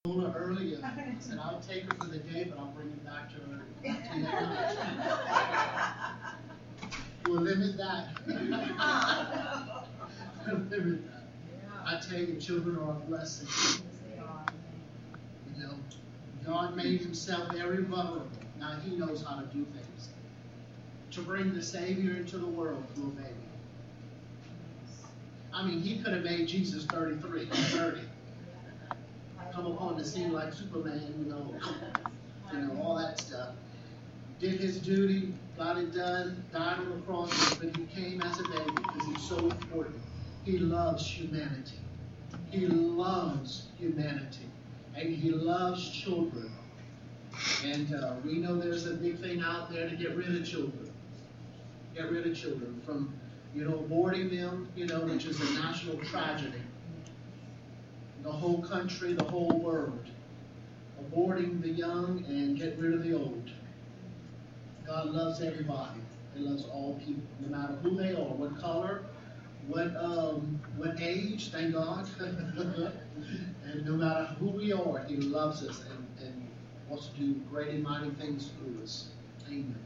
earlier. I said, I'll take her for the day, but I'll bring it back to her to that night. We'll limit that. We'll limit that. I tell you, children are a blessing. You know, God made himself very vulnerable. Now he knows how to do things. To bring the Savior into the world through a baby. I mean, he could have made Jesus 33, 30. Come upon the scene like Superman, you know, all that stuff. Did his duty, got it done, died on the cross, but he came as a baby because he's so important. He loves humanity. He loves humanity. And he loves children. And we know there's a big thing out there to get rid of children. Get rid of children from, aborting them, which is a national tragedy. The whole country, the whole world, aborting the young and get rid of the old. God loves everybody. He loves all people, no matter who they are, what color, what age, thank God. And no matter who we are, he loves us and wants to do great and mighty things through us. Amen.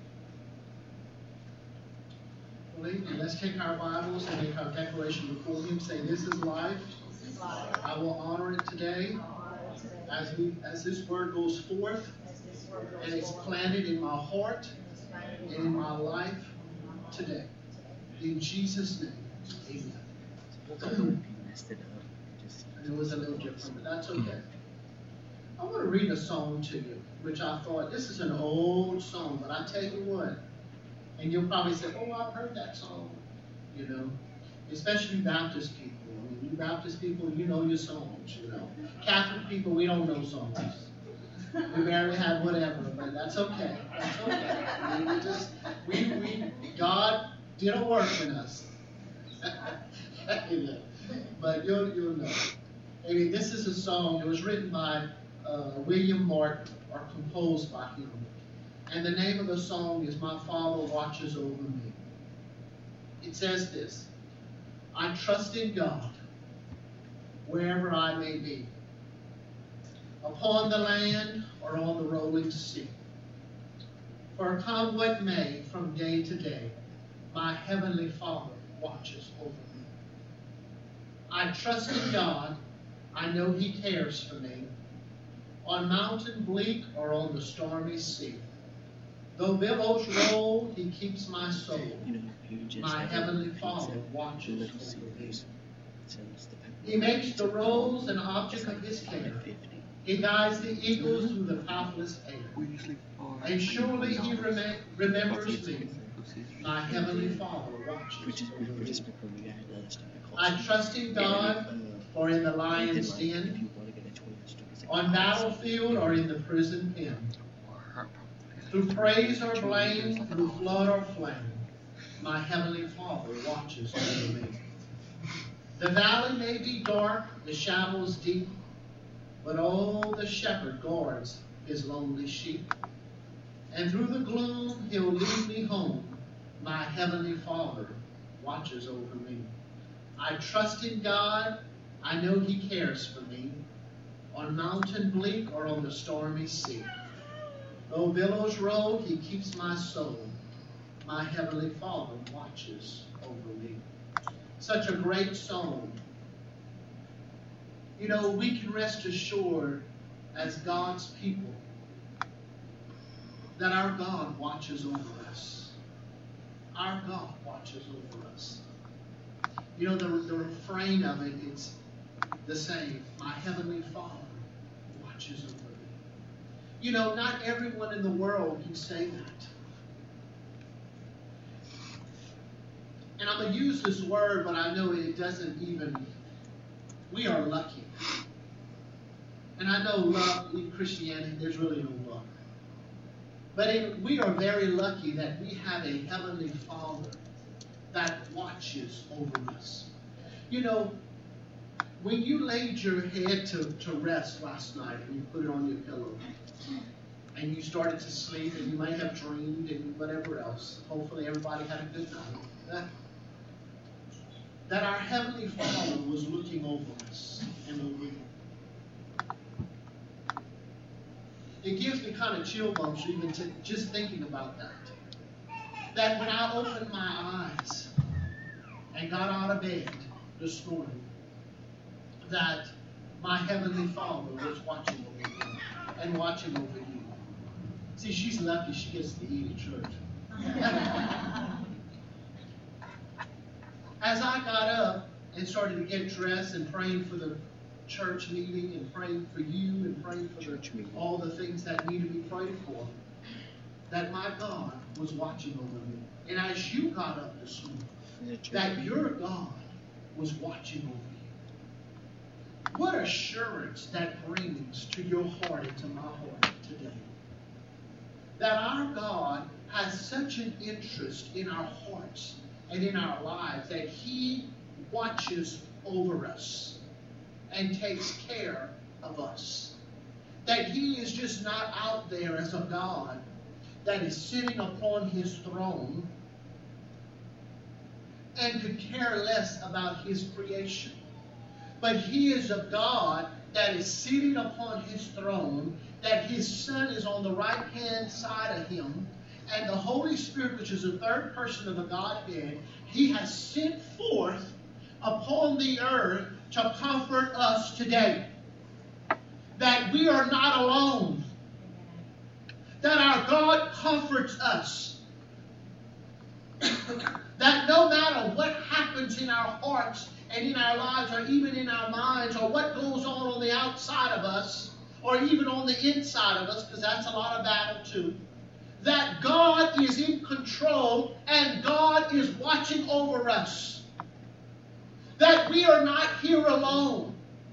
Well, let's take our Bibles and make our declaration before him. Say, this is life. I will honor it today as this word goes forth and it's planted in my heart and in my life today. In Jesus' name, amen. It was a little different, but that's okay. I want to read a song to you, which I thought, this is an old song, but I tell you what, and you'll probably say, oh, I've heard that song, especially Baptist people. I mean, you Baptist people, you know your songs, Catholic people, we don't know songs. We barely have whatever, but that's okay. That's okay. I mean, God did a work in us. But you'll know. I mean, this is a song that was written by William Martin, or composed by him. And the name of the song is My Father Watches Over Me. It says this: I trust in God wherever I may be, upon the land or on the rolling sea. For come what may from day to day, my heavenly Father watches over me. I trust in God, I know he cares for me, on mountain bleak or on the stormy sea. Though billows roll, he keeps my soul. My heavenly Father watches over me. He makes the rose an object of his care. He guides the eagles through the pathless air. And surely he remembers me. My heavenly Father watches over me. I trust in God, for in the lion's den, on battlefield or in the prison pen, through praise or blame, through flood or flame, my heavenly Father watches over me. The valley may be dark, the shadows deep, but oh, the shepherd guards his lonely sheep. And through the gloom he'll lead me home. My heavenly Father watches over me. I trust in God, I know he cares for me, on mountain bleak or on the stormy sea. Though billows roll, he keeps my soul. My heavenly Father watches over me. Such a great song. We can rest assured as God's people that our God watches over us. Our God watches over us. The refrain of it is the same. My heavenly Father watches over me. Not everyone in the world can say that. And I'm going to use this word, but I know it doesn't even, we are lucky. And I know love in Christianity, there's really no love. But we are very lucky that we have a heavenly Father that watches over us. When you laid your head to rest last night and you put it on your pillow, and you started to sleep, and you may have dreamed and whatever else, hopefully everybody had a good night, that our Heavenly Father was looking over us in the room. it gives me kind of chill bumps even just thinking about that. That when I opened my eyes and got out of bed this morning, that my Heavenly Father was watching over me and watching over you. See, she's lucky she gets to eat at church. As I got up and started to get dressed and praying for the church meeting and praying for you and praying for all the things that need to be prayed for, that my God was watching over me. And as you got up this morning, that your God was watching over you. What assurance that brings to your heart and to my heart today. That our God has such an interest in our hearts and in our lives that He watches over us and takes care of us. That He is just not out there as a God that is sitting upon His throne and could care less about His creation. But He is a God that is sitting upon His throne, that His Son is on the right-hand side of Him, and the Holy Spirit, which is the third person of the Godhead, He has sent forth upon the earth to comfort us today. That we are not alone. That our God comforts us. That no matter what happens in our hearts and in our lives, or even in our minds, or what goes on the outside of us, or even on the inside of us, because that's a lot of battle too, that God is in control and God is watching over us. That we are not here alone.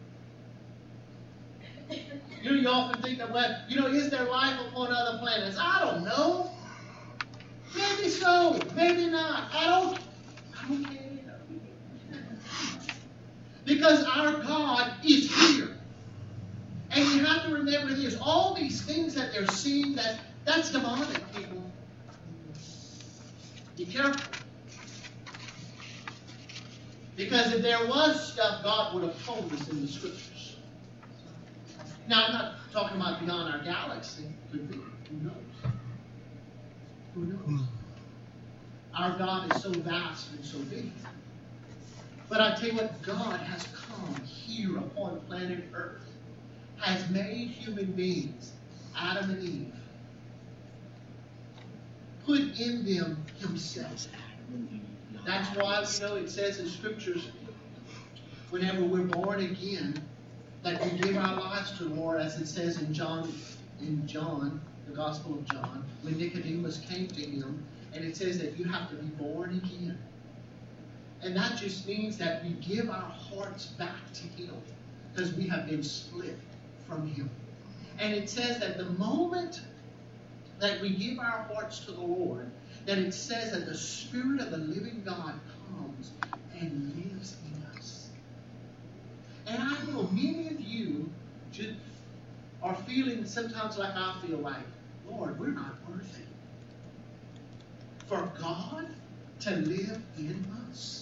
You often think of, well, is there life upon other planets? I don't know. Maybe so, maybe not. I don't care. Because our God is here. And you have to remember this. All these things that they're seeing, that's demonic, people. Be careful. Because if there was stuff, God would have told us in the Scriptures. Now, I'm not talking about beyond our galaxy. Could be. Who knows? Who knows? Our God is so vast and so big. But I tell you what, God has come here upon planet Earth, has made human beings, Adam and Eve, put in them Himself. That's why, it says in Scriptures, whenever we're born again, that we give our lives to the Lord, as it says in John, the Gospel of John, when Nicodemus came to Him, and it says that you have to be born again. And that just means that we give our hearts back to Him because we have been split from Him. And it says that the moment that we give our hearts to the Lord, that it says that the Spirit of the living God comes and lives in us. And I know many of you just are feeling sometimes like I feel like, Lord, we're not worthy for God to live in us.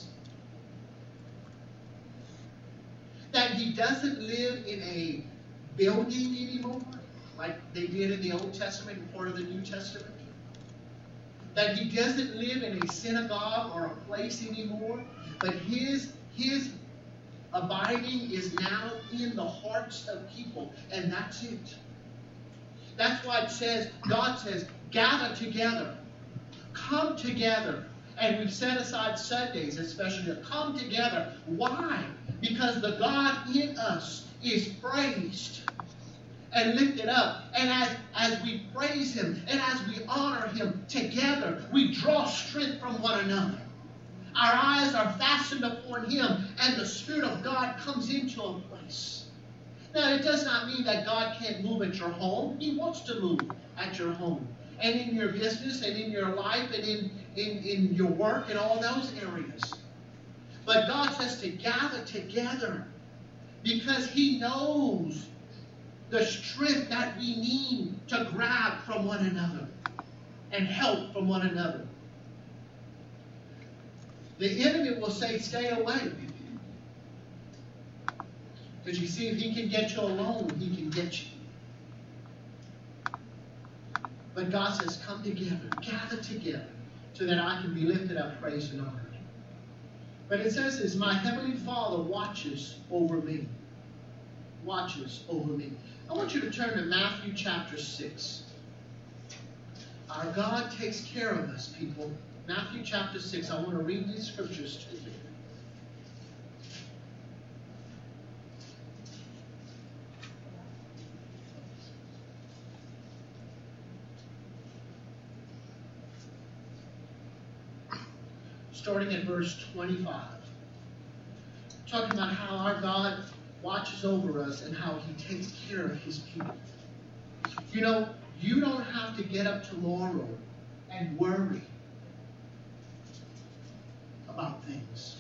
That He doesn't live in a building anymore, like they did in the Old Testament and part of the New Testament. That He doesn't live in a synagogue or a place anymore, but His abiding is now in the hearts of people, and that's it. That's why God says, gather together, come together. And we've set aside Sundays especially to come together. Why? Because the God in us is praised and lifted up. And as we praise Him and as we honor Him together, we draw strength from one another. Our eyes are fastened upon Him, and the Spirit of God comes into a place. Now, it does not mean that God can't move at your home. He wants to move at your home, and in your business, and in your life, and in your work, and all those areas. But God says to gather together because He knows the strength that we need to grab from one another and help from one another. The enemy will say, stay away. Because you see, if he can get you alone, he can get you. But God says, come together, gather together, so that I can be lifted up, praised, and honored. But it says this, my heavenly Father watches over me. Watches over me. I want you to turn to Matthew chapter 6. Our God takes care of us, people. Matthew chapter 6. I want to read these scriptures to you. Starting at verse 25. Talking about how our God watches over us and how he takes care of his people. You know, you don't have to get up tomorrow and worry about things.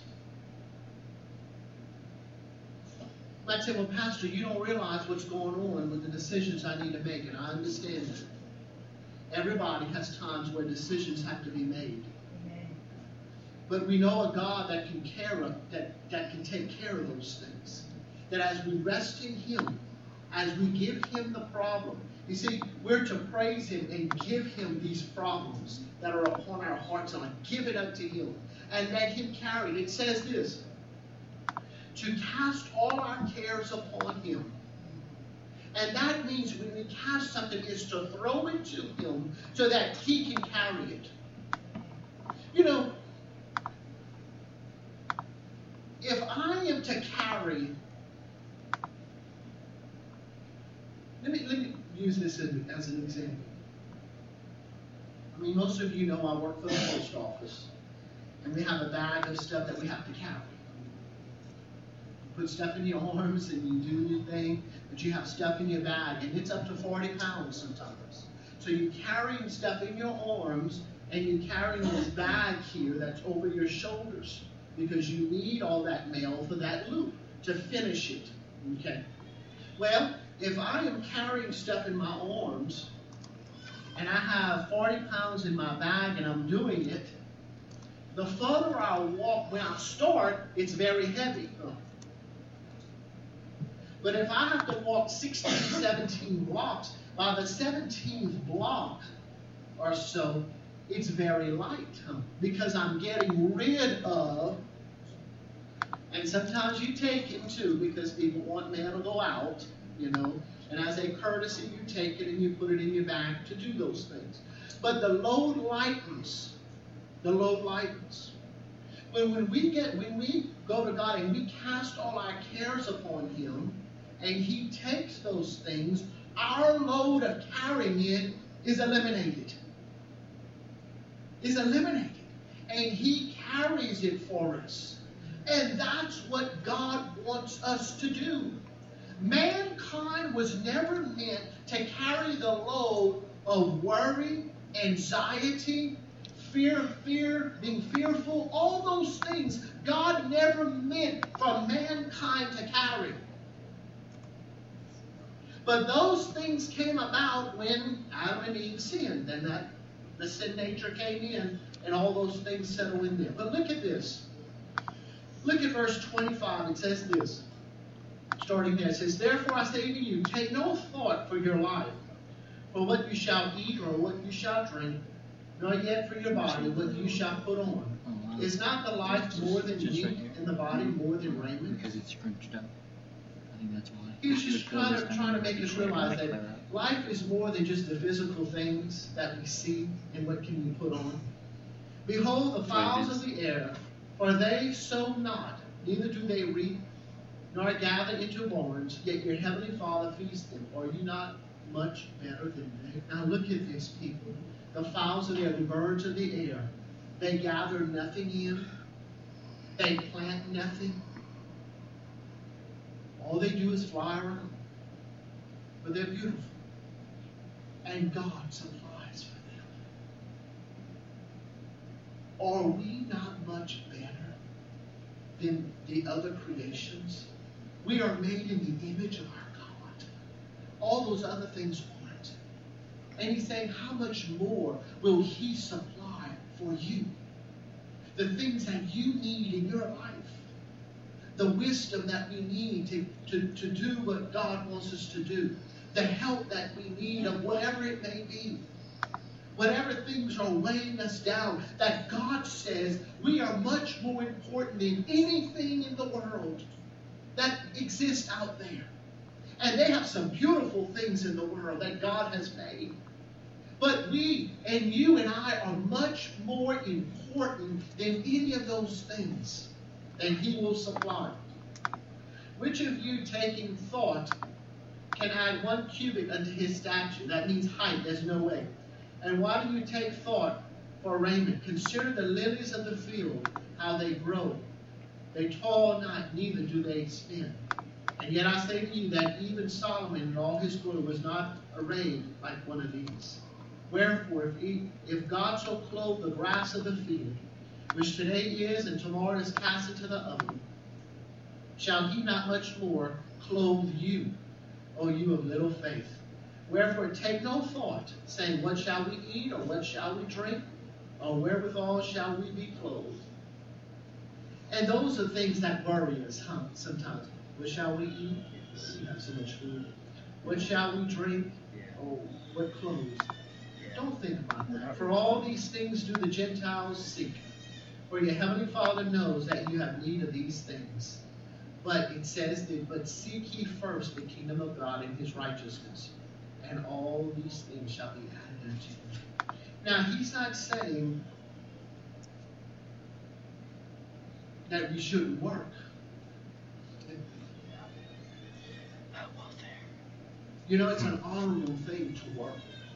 You might say, well, Pastor, you don't realize what's going on with the decisions I need to make, and I understand that. Everybody has times where decisions have to be made. But we know a God that can take care of those things. That as we rest in him, as we give him the problem, you see, we're to praise him and give him these problems that are upon our hearts, and give it unto him and let him carry it. It says this, to cast all our cares upon him. And that means when we cast something is to throw it to him so that he can carry it. You know, if I am to carry, let me use this as an example. I mean, most of you know I work for the post office, and we have a bag of stuff that we have to carry. You put stuff in your arms and you do your thing, but you have stuff in your bag, and it's up to 40 pounds sometimes. So you're carrying stuff in your arms, and you're carrying this bag here that's over your shoulders, because you need all that mail for that loop to finish it. Okay? Well, if I am carrying stuff in my arms and I have 40 pounds in my bag and I'm doing it, the further I walk, when I start, it's very heavy. But if I have to walk 16, 17 blocks, by the 17th block or so, it's very light, because I'm getting rid of, and sometimes you take it too, because people want mail to go out, you know, and as a courtesy, you take it and you put it in your bag to do those things. But the load lightens. The load lightens. When we go to God and we cast all our cares upon him, and he takes those things, our load of carrying it is eliminated. Is eliminated. And he carries it for us. And that's what God wants us to do. Mankind was never meant to carry the load of worry, anxiety, fear, being fearful, all those things God never meant for mankind to carry. But those things came about when Adam and Eve sinned, and that the sin nature came in, and all those things settled in there. But look at this. Look at verse 25. It says this. Starting there, it says, therefore I say to you, take no thought for your life, for what you shall eat or what you shall drink, nor yet for your body what you shall put on. Is not the life more than meat, and the body more than raiment? Because it's scrunched up. I think that's why. He's just trying to make us realize that life is more than just the physical things that we see and what can we put on. Behold the fowls of the air, for they sow not, neither do they reap, nor gather into barns, yet your heavenly Father feeds them. Are you not much better than they? Now look at this, people. The fowls of the air, the birds of the air, they gather nothing in. They plant nothing. All they do is fly around. But they're beautiful. And God supplies for them. Are we not much better than the other creations? We are made in the image of our God. All those other things aren't. And he's saying, how much more will he supply for you? The things that you need in your life. The wisdom that we need to do what God wants us to do. The help that we need of whatever it may be. whatever things are weighing us down, that God says we are much more important than anything in the world that exists out there. And they have some beautiful things in the world that God has made. But we and you and I are much more important than any of those things, and He will supply. Which of you, taking thought, can add 1 cubit unto his stature? That means height. There's no way. And why do you take thought for raiment? Consider the lilies of the field, how they grow. They toil not, neither do they spin. And yet I say to you that even Solomon in all his glory was not arrayed like one of these. Wherefore, if God so clothe the grass of the field, which today is and tomorrow is cast into the oven, shall He not much more clothe you, O you of little faith? Wherefore take no thought, saying, what shall we eat, or what shall we drink, or wherewithal shall we be clothed? And those are things that worry us, sometimes. What shall we eat? We have so much food. What shall we drink? Oh, what clothes? Don't think about that. For all these things do the Gentiles seek. For your heavenly Father knows that you have need of these things. But it says that, but seek ye first the kingdom of God and His righteousness, and all these things shall be added unto you. Now, He's not saying that we shouldn't work. You know, it's an honorable thing to work.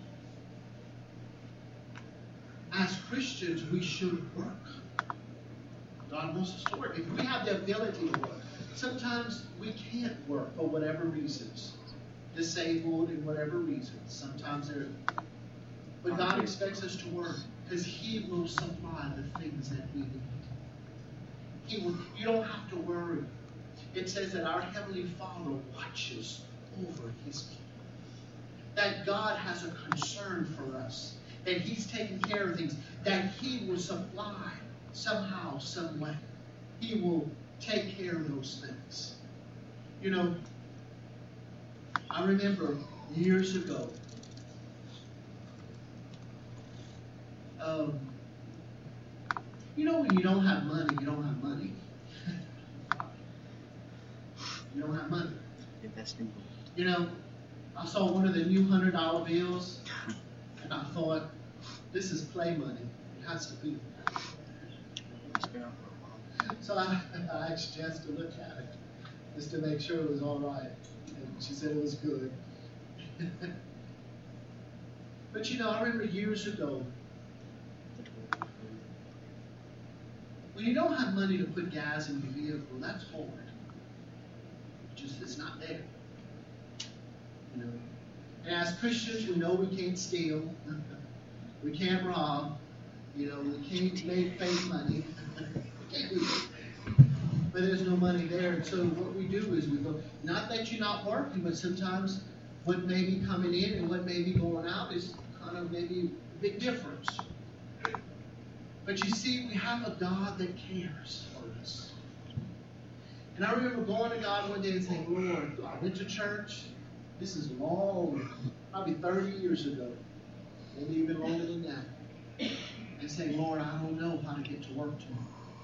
As Christians, we should work. God wants us to work. If we have the ability to work, sometimes we can't work for whatever reasons. Disabled and whatever reasons. Sometimes they're... But God expects us to work because He will supply the things that we need. He will. You don't have to worry. It says that our Heavenly Father watches over His people. That God has a concern for us. That He's taking care of things. That He will supply somehow, some way. He will take care of those things. You know, I remember years ago, you know, when you don't have money, you don't have money. You don't have money. Investing. You know, I saw one of the new $100 bills, and I thought, this is play money. It has to be. So I asked Jess to look at it, just to make sure it was all right. And she said it was good. But you know, I remember years ago, when you don't have money to put gas in your vehicle, that's hard. Just it's not there. You know. And as Christians, we know we can't steal, we can't rob, you know, we can't make fake money. We can't do it. But there's no money there. And so what we do is we go, not that you're not working, but sometimes what may be coming in and what may be going out is kind of maybe a big difference. But you see, we have a God that cares for us. And I remember going to God one day and saying, Lord, I went to church. This is long, probably 30 years ago, maybe even longer than that. And saying, Lord, I don't know how to get to work tomorrow.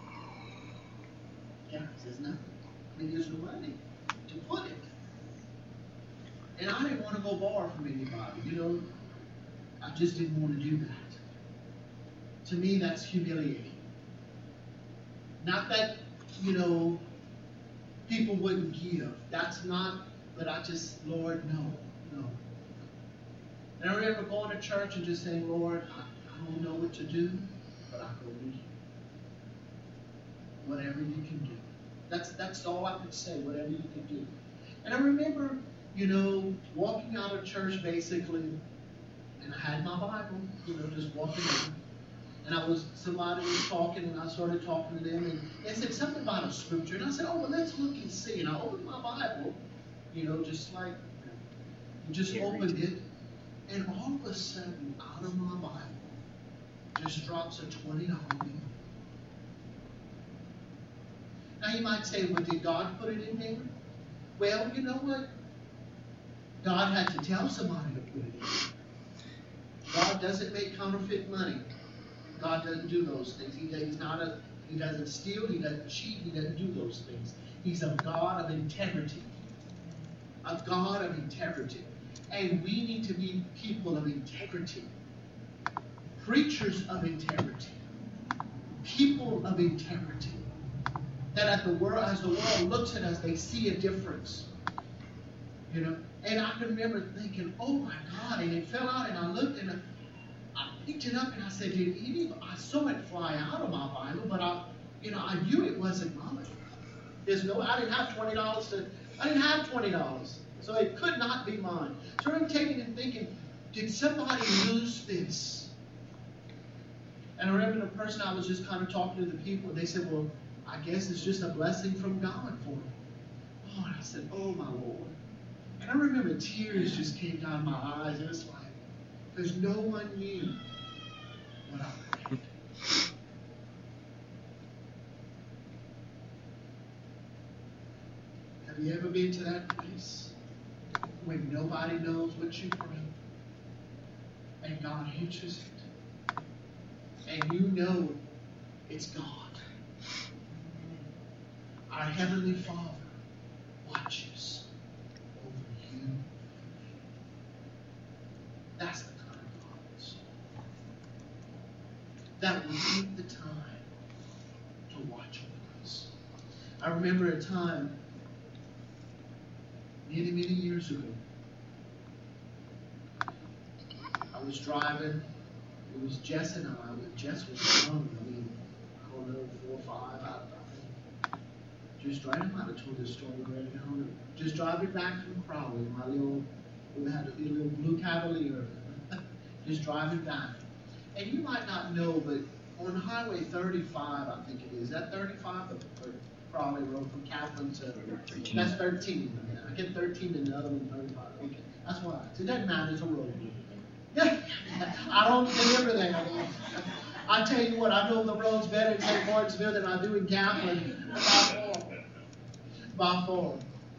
Yeah, there's nothing. I mean, there's no money to put it. And I didn't want to go borrow from anybody, you know. I just didn't want to do that. To me, that's humiliating. Not that, you know, people wouldn't give. That's not, but I just, Lord, no. And I remember going to church and just saying, Lord, I don't know what to do, but I go with you. Whatever you can do. That's all I could say, whatever you can do. And I remember, you know, walking out of church basically, and I had my Bible, you know, just walking out. And somebody was talking, and I started talking to them, and they said something about a scripture. And I said, oh, well, let's look and see. And I opened my Bible, you know, just like, just opened it. And all of a sudden, out of my Bible, just drops a $20 bill. Now you might say, well, did God put it in there? Well, you know what? God had to tell somebody to put it in. God doesn't make counterfeit money. God doesn't do those things. He doesn't steal, he doesn't cheat, he doesn't do those things. He's a God of integrity. A God of integrity. And we need to be people of integrity. Preachers of integrity. People of integrity. That as the world looks at us, they see a difference. You know? And I can remember thinking, oh my God, and it fell out, and I looked, and I picked it up, and I said, I saw it fly out of my Bible, but I knew it wasn't mine. I didn't have $20 so it could not be mine. So I'm taking and thinking, did somebody lose this? And I remember the person I was just kind of talking to the people, and they said, well, I guess it's just a blessing from God for me. Oh, and I said, oh my Lord. And I remember tears just came down my eyes. It was like, because no one knew what I read. Have you ever been to that place when nobody knows what you pray and God answers it? And you know it's God. Our Heavenly Father watches over you. That's the kind of promise that will take the time to watch over us. I remember a time many, many years ago. I was driving. It was Jess and I. Jess was young. I don't know, 4 or 5. I think. Just driving. I might have told this story already. I don't know. Just driving back from Crowley. We had a little blue Cavalier. Just driving back. And you might not know, but on Highway 35, I think it is. That 35, the Crowley Road from Kaplan to 13. That's 13. Yeah, I get 13 and the other one 35. Okay, that's why. It doesn't matter. It's a road. Yeah, I don't deliver there. I tell you what, I know the roads better in St. Martinsville than I do in Kaplan. By far.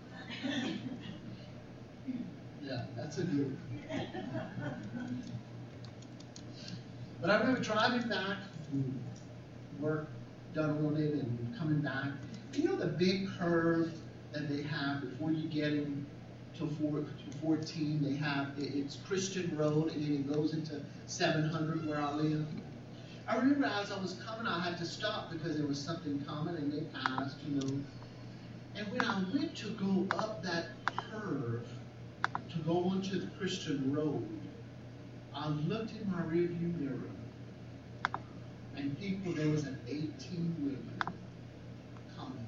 Yeah, that's a good one. But I remember driving back from work, done on it, and coming back. You know the big curve that they have before you get into 14, they have, it's Christian Road, and then it goes into 700 where I live. I remember as I was coming, I had to stop because there was something coming, and they passed, you know. And when I went to go up that curve, to go onto the Christian Road, I looked in my rearview mirror, and there was an 18-wheeler coming.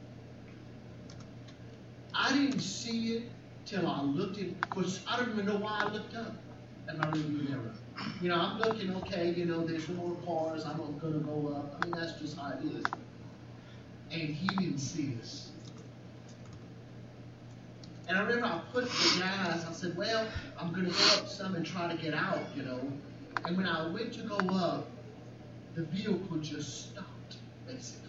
I didn't see it till I looked in, because I don't even know why I looked up at my rearview mirror. You know, I'm looking, okay, you know, there's more cars, I'm going to go up. I mean, that's just how it is. And he didn't see us. And I remember I put the gas, I said, well, I'm going to go up some and try to get out, you know. And when I went to go up, the vehicle just stopped, basically.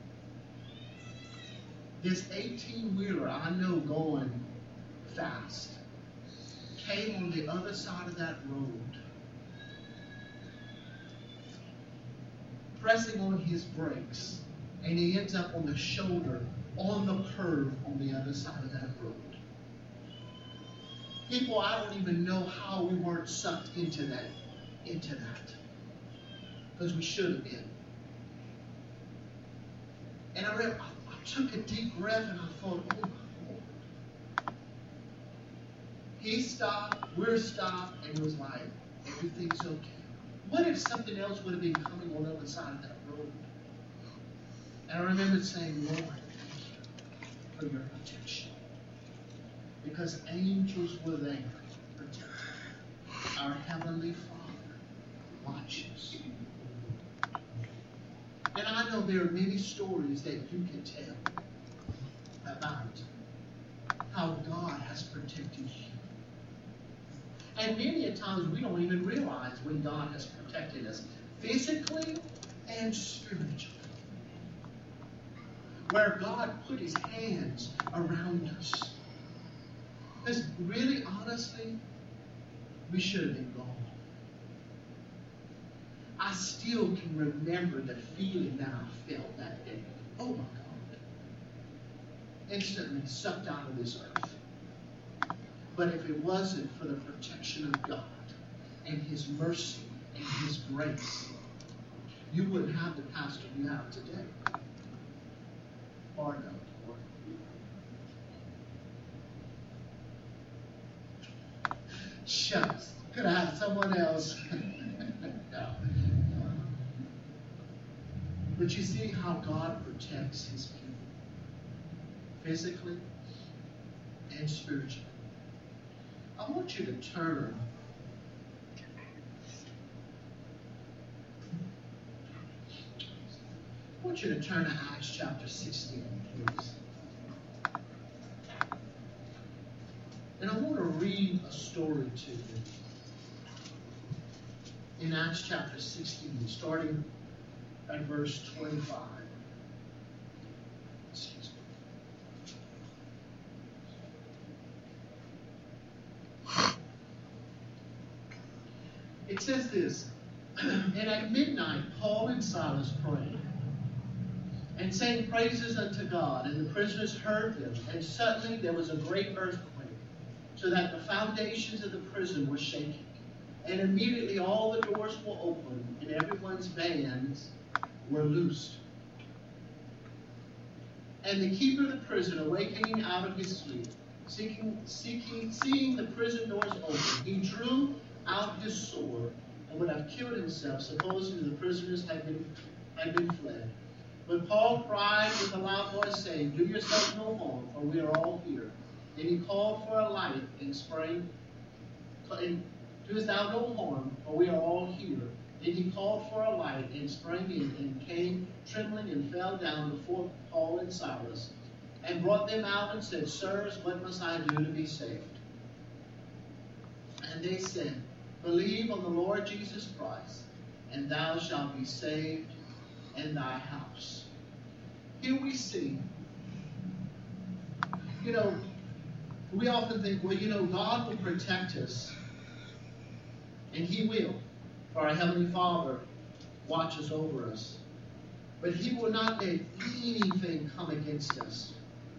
This 18-wheeler, I know going fast, came on the other side of that road, pressing on his brakes, and he ends up on the shoulder, on the curve on the other side of that road. People, I don't even know how we weren't sucked into that. Because we should have been. And I took a deep breath and I thought, oh my Lord. He stopped, we're stopped, and it was like, everything's okay. What if something else would have been coming on the other side of that road? And I remember saying, Lord, thank you for your protection. Because angels were there protecting. Our Heavenly Father watches. And I know there are many stories that you can tell about how God has protected you. And many a times we don't even realize when God has protected us, physically and spiritually. Where God put his hands around us. Because really, honestly, we should have been gone. I still can remember the feeling that I felt that day. Oh my God. Instantly sucked out of this earth. But if it wasn't for the protection of God and His mercy and His grace, you wouldn't have the pastor you have today. Or no. Shucks. Could I have someone else? No. But you see how God protects His people, physically and spiritually. I want you to turn. I want you to turn to Acts chapter 16, please. And I want to read a story to you. In Acts chapter 16, starting at verse 25. Excuse me. It says this, and at midnight Paul and Silas prayed, and sang praises unto God, and the prisoners heard them, and suddenly there was a great earthquake, so that the foundations of the prison were shaking. And immediately all the doors were opened, and everyone's bands were loosed. And the keeper of the prison, awakening out of his sleep, seeing the prison doors open, he drew out his sword and would have killed himself, supposing the prisoners had been fled. But Paul cried with a loud voice, saying, Do yourself no harm, for we are all here. Then he called for a light and sprang. Doest thou no harm, for we are all here. Then he called for a light and sprang in, and came trembling and fell down before Paul and Silas, and brought them out and said, Sirs, what must I do to be saved? And they said, Believe on the Lord Jesus Christ, and thou shalt be saved and thy house. Here we see, we often think, God will protect us, and He will, for our Heavenly Father watches over us. But He will not let anything come against us.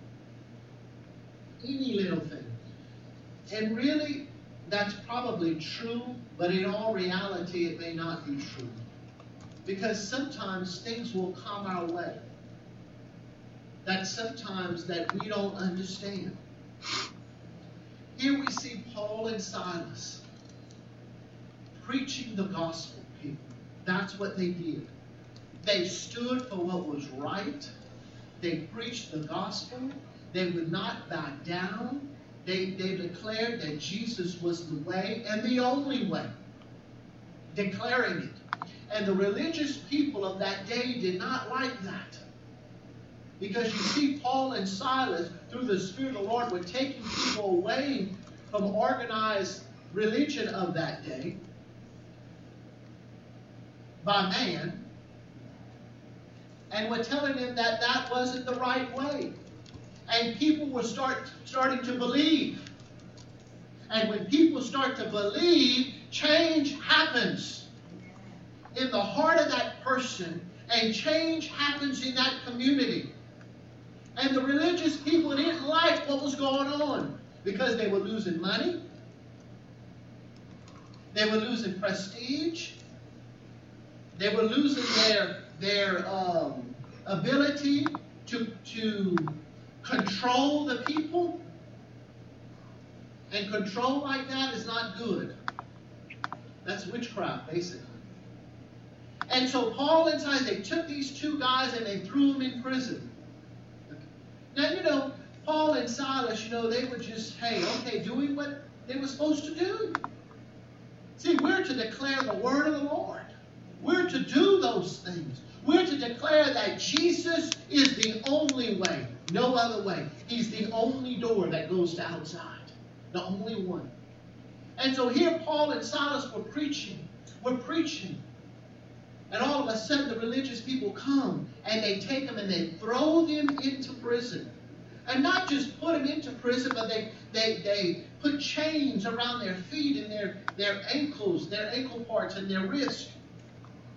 Any little thing. And really, that's probably true, but in all reality, it may not be true. Because sometimes things will come our way that we don't understand. Here we see Paul and Silas preaching the gospel, people. That's what they did. They stood for what was right. They preached the gospel. They would not back down. They declared that Jesus was the way and the only way. Declaring it. And the religious people of that day did not like that. Because you see, Paul and Silas, through the Spirit of the Lord, were taking people away from organized religion of that day by man, and were telling them that that wasn't the right way. And people were starting to believe. And when people start to believe, change happens in the heart of that person, and change happens in that community. And the religious people didn't like what was going on because they were losing money. They were losing prestige. They were losing their ability to control the people. And control like that is not good. That's witchcraft, basically. And so Paul and Silas, they took these two guys and they threw them in prison. Now, Paul and Silas, they were just, doing what they were supposed to do. See, we're to declare the word of the Lord. We're to do those things. We're to declare that Jesus is the only way, no other way. He's the only door that goes to outside, the only one. And so here Paul and Silas were preaching. And all of a sudden the religious people come and they take them and they throw them into prison. And not just put them into prison, but they put chains around their feet and their ankles, their ankle parts and their wrists.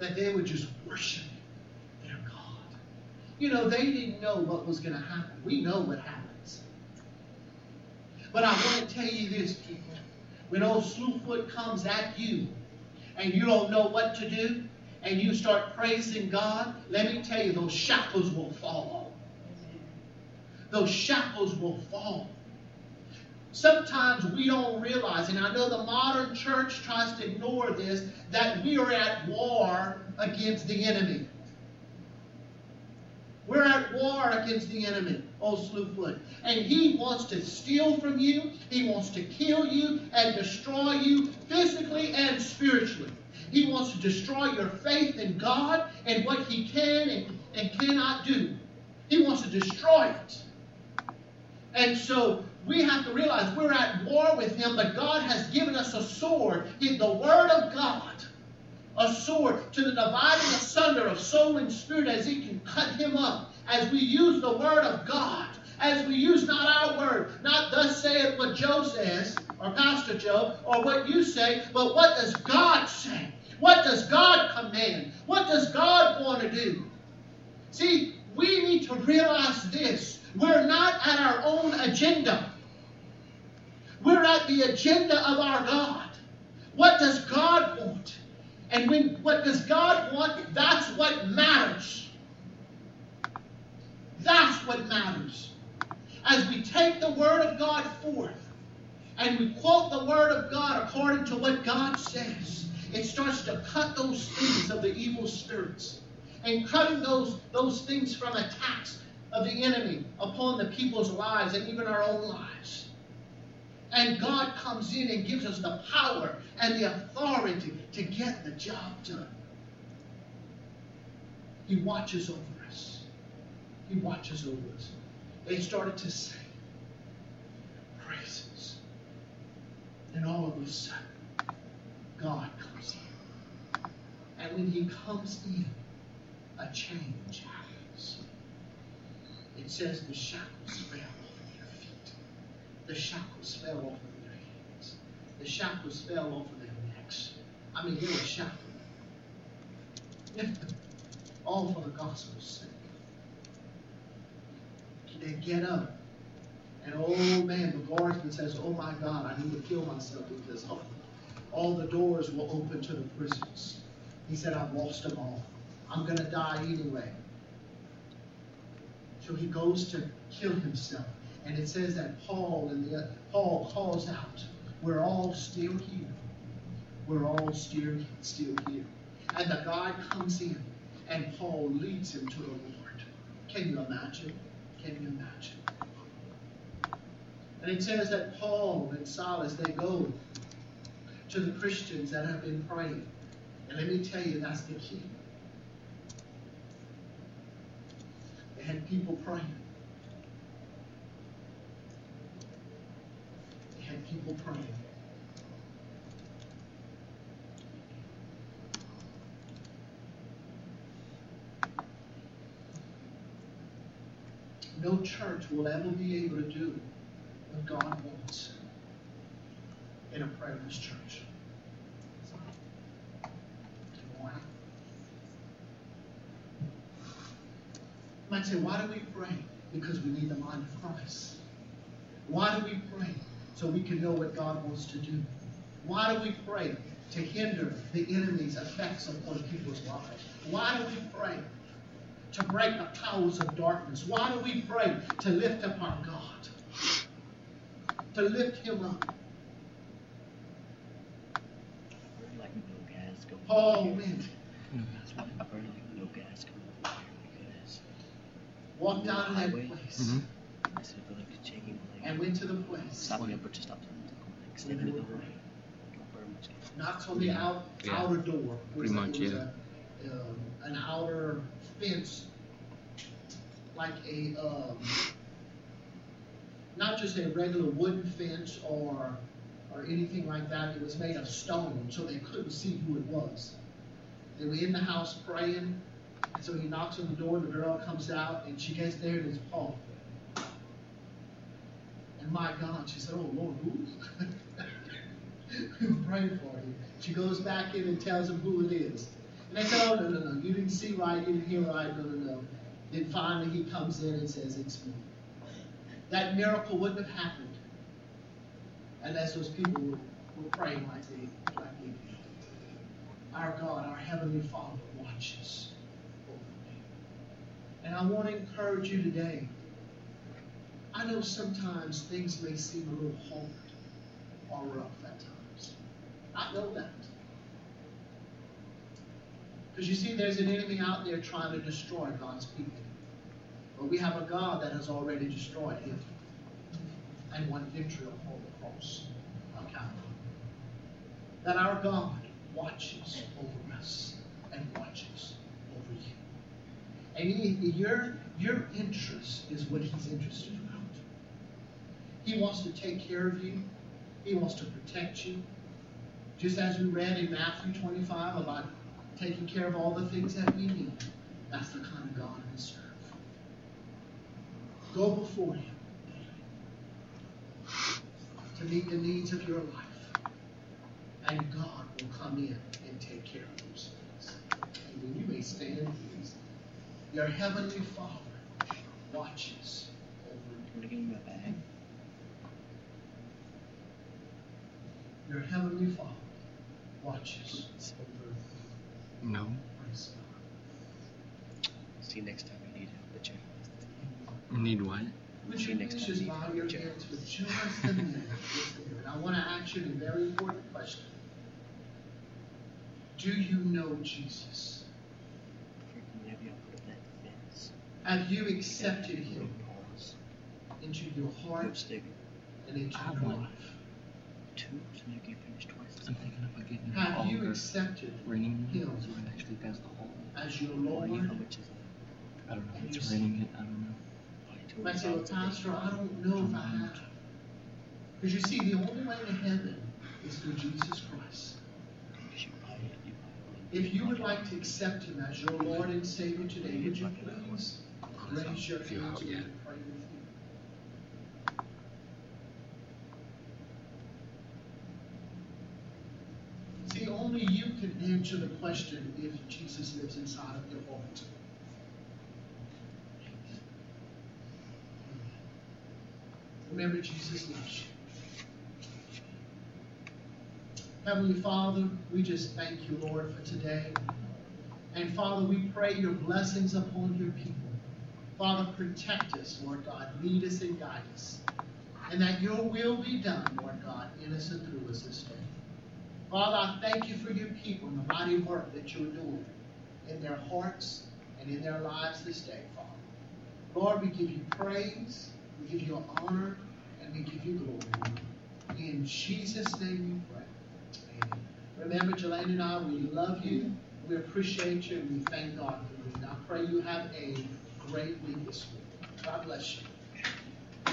that they would just worship their God. You know, they didn't know what was going to happen. We know what happens. But I want to tell you this, people. When old Slewfoot comes at you and you don't know what to do and you start praising God, let me tell you, those shackles will fall. Those shackles will fall. Sometimes we don't realize, and I know the modern church tries to ignore this, that we are at war against the enemy. We're at war against the enemy, old Slewfoot. And he wants to steal from you. He wants to kill you and destroy you physically and spiritually. He wants to destroy your faith in God and what he can and cannot do. He wants to destroy it. And so we have to realize we're at war with him, but God has given us a sword in the Word of God. A sword to the dividing asunder of soul and spirit, as he can cut him up. As we use the Word of God. As we use not our word, not thus saith what Joe says, or Pastor Joe, or what you say, but what does God say? What does God command? What does God want to do? See, we need to realize this. We're not at our own agenda. We're at the agenda of our God. What does God want? And what does God want? That's what matters. That's what matters. As we take the Word of God forth and we quote the Word of God according to what God says, it starts to cut those things of the evil spirits and cutting those things from attacks of the enemy upon the people's lives and even our own lives. And God comes in and gives us the power and the authority to get the job done. He watches over us. He watches over us. They started to sing praises. And all of a sudden, God comes in. And when he comes in, a change happens. It says the shackles fell off their feet. The shackles fell off of their hands. The shackles fell off of their necks. I mean, they were shackled. All for the gospel's sake. They get up. And oh man, the guardsman says, oh my God, I need to kill myself because all the doors will open to the prisons. He said, I've lost them all. I'm going to die anyway. So he goes to kill himself. And it says that Paul calls out, we're all still here. We're all still here. And the guy comes in and Paul leads him to the Lord. Can you imagine? Can you imagine? And it says that Paul and Silas, they go to the Christians that have been praying. And let me tell you, that's the key. They had people praying. They had people praying. No church will ever be able to do what God wants in a prayerless church. Why? You might say, why do we pray? Because we need the mind of Christ. Why do we pray? So we can know what God wants to do. Why do we pray? To hinder the enemy's effects upon people's lives. Why do we pray? To break the powers of darkness. Why do we pray? To lift up our God. To lift him up. Paul went. Walked out of that place. And went to the place. Knocked on the outer door. Pretty much, yeah. An outer fence, like a not just a regular wooden fence or anything like that. It was made of stone, so they couldn't see who it was. They were in the house praying, and so he knocks on the door. The girl comes out, and she gets there, and it's Paul. And my God, she said, "Oh Lord, who prayed for you?" She goes back in and tells him who it is. And they said, oh, no, you didn't see right, you didn't hear right, no. Then finally he comes in and says, it's me. That miracle wouldn't have happened unless those people were praying like they did. Our God, our Heavenly Father watches over me. And I want to encourage you today. I know sometimes things may seem a little hard or rough at times. I know that. Because you see, there's an enemy out there trying to destroy God's people. But we have a God that has already destroyed him and won victory upon the cross of Calvary. That our God watches over us and watches over you. And your interest is what he's interested about. He wants to take care of you. He wants to protect you. Just as we read in Matthew 25 about taking care of all the things that we need. That's the kind of God we serve. Go before him to meet the needs of your life. And God will come in and take care of those things. And when you may stand, please. Your Heavenly Father watches over you. Your Heavenly Father watches over you. No. Praise God. See you next time you need help, but you Need what? Would you please just bow your heads with just a minute? And I want to ask you a very important question. Do you know Jesus? Have you accepted him into your heart and into your life? I'm thinking of getting Have you accepted raining it, him so it actually does the whole. as your Lord? I don't know if it's raining it. I don't know. You might say, well, Pastor, I don't know if I have. Because you see, the only way to heaven is through Jesus Christ. If you would like to accept him as your Lord and Savior today, would you please raise your hands and pray with you? See, only you can answer the question if Jesus lives inside of your heart. Remember, Jesus loves you. Heavenly Father, we just thank you, Lord, for today. And Father, we pray your blessings upon your people. Father, protect us, Lord God. Lead us and guide us. And that your will be done, Lord God, in us and through us this day. Father, I thank you for your people and the mighty work that you're doing in their hearts and in their lives this day, Father. Lord, we give you praise, we give you honor, and we give you glory. In Jesus' name we pray. Amen. Remember, Jelaine and I, we love you, we appreciate you, and we thank God for you. And I pray you have a great week this week. God bless you.